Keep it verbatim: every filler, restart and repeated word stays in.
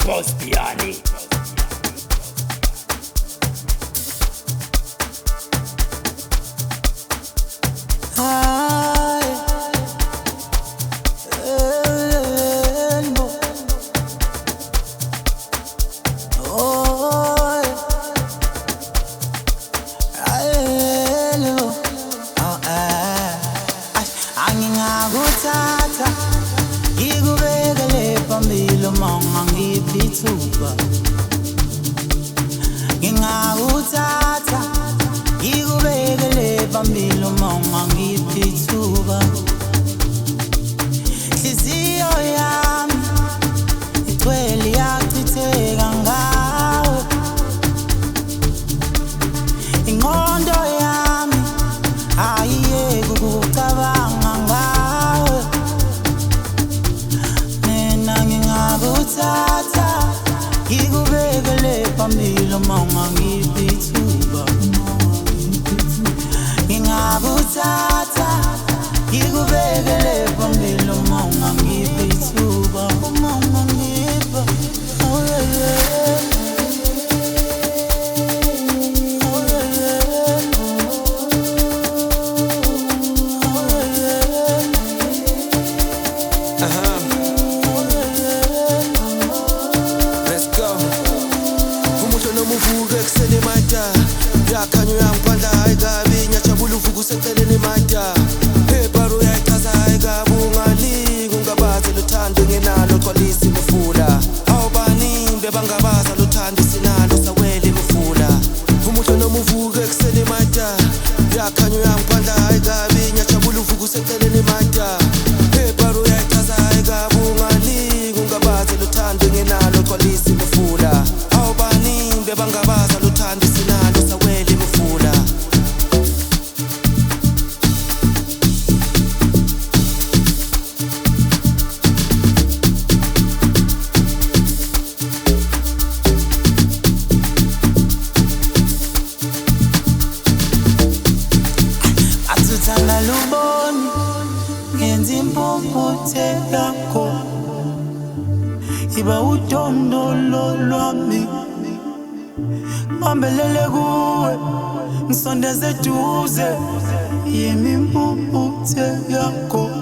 Boss Piani. Ngingakuthatha ngikubekele phambili uma ngipithuka Hliziyo yami igcwele yachitheka ngawe Ingqondo yami ayiyeke ukucabanga ngawe Mina ngingakuthatha ngikubekele phambili uma ngipithuka Ngingakuthatha ngikubekele phambili uma ngipithuka uma ngipha oh yeah yeah oh yeah yeah oh yeah uh-huh Muvuke kuseni mata yakhanyo yangipanda ayikabi nyajabula uvuka useceleni mata ebaro yayichaza ayikabi ungalingi ungabaze luthando ngenalo xolisa imfula awubani bebangabaza luthando sinalo sawele imfula umuhle nomuvuke kuseni mata yakhanyo yangipanda ayikabi nyajabula uvuka useceleni mata ebaro yayichaza ayikabi ungalingi ungabaze luthando ngenalo xolisa imfula bebangabaza luthando sinalo sawele imfula Athuthana luboni ngenza impompothe yakho iba udondolo lwami Mambelele kuwe ngisondeze eduze yimi impumputhe yakho